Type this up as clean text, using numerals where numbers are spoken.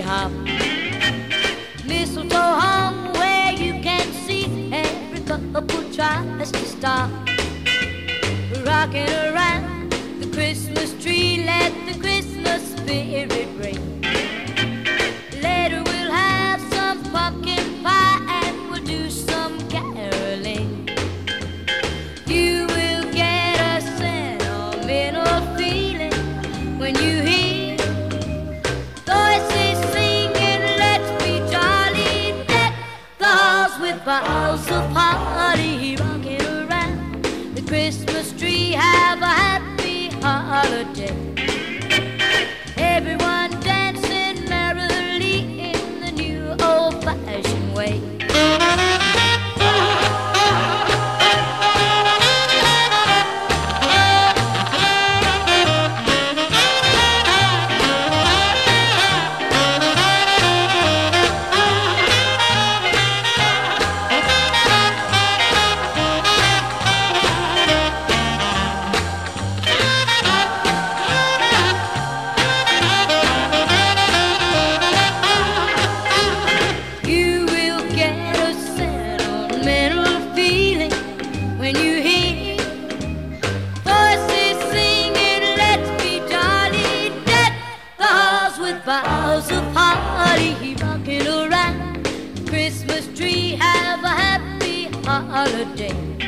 hop. Mistletoe hung where you can see every couple tries to stop. Rocking around the Christmas tree, let the Christmas spirit ring. Later we'll have some pumpkin pie and we'll do some caroling. You will get a sentimental feeling when you hear voices singing, let's be jolly, deck the halls with boughs of holly. Rocking around the Christmas tree, have a happy holiday. Everyone dancing merrily in the new old-fashioned way. When you hear voices singing, let's be jolly, deck the halls with boughs of holly. Rocking around the Christmas tree, have a happy holiday.